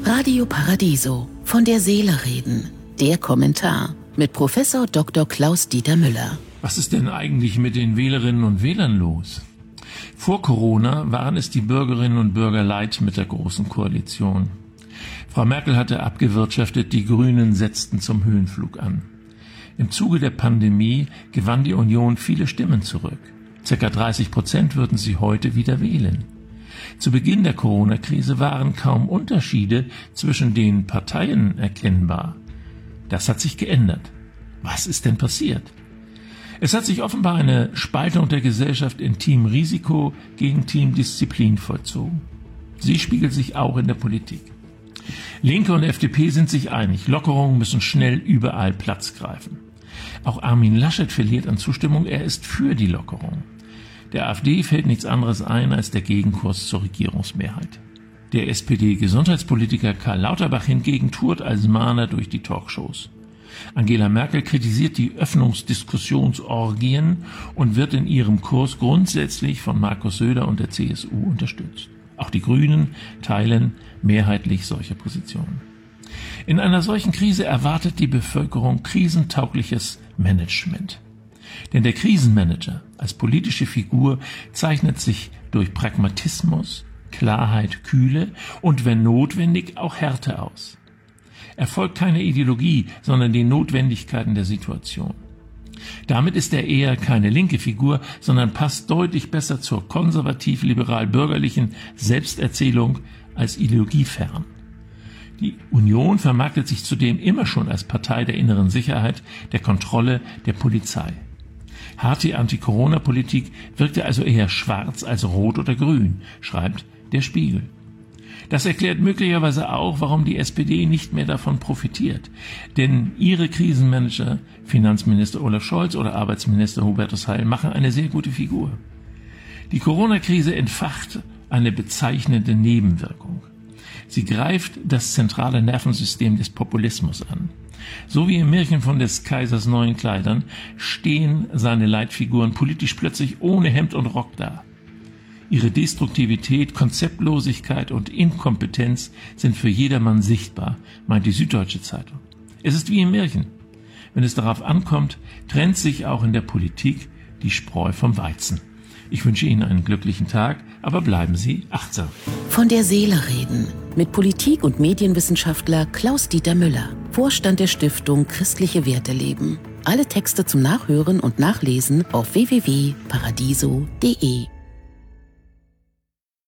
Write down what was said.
Radio Paradiso, von der Seele reden. Der Kommentar mit Professor Dr. Klaus-Dieter Müller. Was ist denn eigentlich mit den Wählerinnen und Wählern los? Vor Corona waren es die Bürgerinnen und Bürger leid mit der Großen Koalition. Frau Merkel hatte abgewirtschaftet, die Grünen setzten zum Höhenflug an. Im Zuge der Pandemie gewann die Union viele Stimmen zurück. Circa 30% würden sie heute wieder wählen. Zu Beginn der Corona-Krise waren kaum Unterschiede zwischen den Parteien erkennbar. Das hat sich geändert. Was ist denn passiert? Es hat sich offenbar eine Spaltung der Gesellschaft in Team Risiko gegen Team Disziplin vollzogen. Sie spiegelt sich auch in der Politik. Linke und FDP sind sich einig, Lockerungen müssen schnell überall Platz greifen. Auch Armin Laschet verliert an Zustimmung, er ist für die Lockerung. Der AfD fällt nichts anderes ein als der Gegenkurs zur Regierungsmehrheit. Der SPD-Gesundheitspolitiker Karl Lauterbach hingegen tourt als Mahner durch die Talkshows. Angela Merkel kritisiert die Öffnungsdiskussionsorgien und wird in ihrem Kurs grundsätzlich von Markus Söder und der CSU unterstützt. Auch die Grünen teilen mehrheitlich solche Positionen. In einer solchen Krise erwartet die Bevölkerung krisentaugliches Management. Denn der Krisenmanager als politische Figur zeichnet sich durch Pragmatismus, Klarheit, Kühle und, wenn notwendig, auch Härte aus. Er folgt keiner Ideologie, sondern den Notwendigkeiten der Situation. Damit ist er eher keine linke Figur, sondern passt deutlich besser zur konservativ-liberal-bürgerlichen Selbsterzählung als ideologiefern. Die Union vermarktet sich zudem immer schon als Partei der inneren Sicherheit, der Kontrolle, der Polizei. Harte Anti-Corona-Politik wirkte also eher schwarz als rot oder grün, schreibt der Spiegel. Das erklärt möglicherweise auch, warum die SPD nicht mehr davon profitiert. Denn ihre Krisenmanager, Finanzminister Olaf Scholz oder Arbeitsminister Hubertus Heil, machen eine sehr gute Figur. Die Corona-Krise entfacht eine bezeichnende Nebenwirkung. Sie greift das zentrale Nervensystem des Populismus an. So wie im Märchen von des Kaisers neuen Kleidern stehen seine Leitfiguren politisch plötzlich ohne Hemd und Rock da. Ihre Destruktivität, Konzeptlosigkeit und Inkompetenz sind für jedermann sichtbar, meint die Süddeutsche Zeitung. Es ist wie im Märchen. Wenn es darauf ankommt, trennt sich auch in der Politik die Spreu vom Weizen. Ich wünsche Ihnen einen glücklichen Tag, aber bleiben Sie achtsam. Von der Seele reden mit Politik- und Medienwissenschaftler Klaus-Dieter Müller, Vorstand der Stiftung Christliche Werte leben. Alle Texte zum Nachhören und Nachlesen auf www.paradiso.de.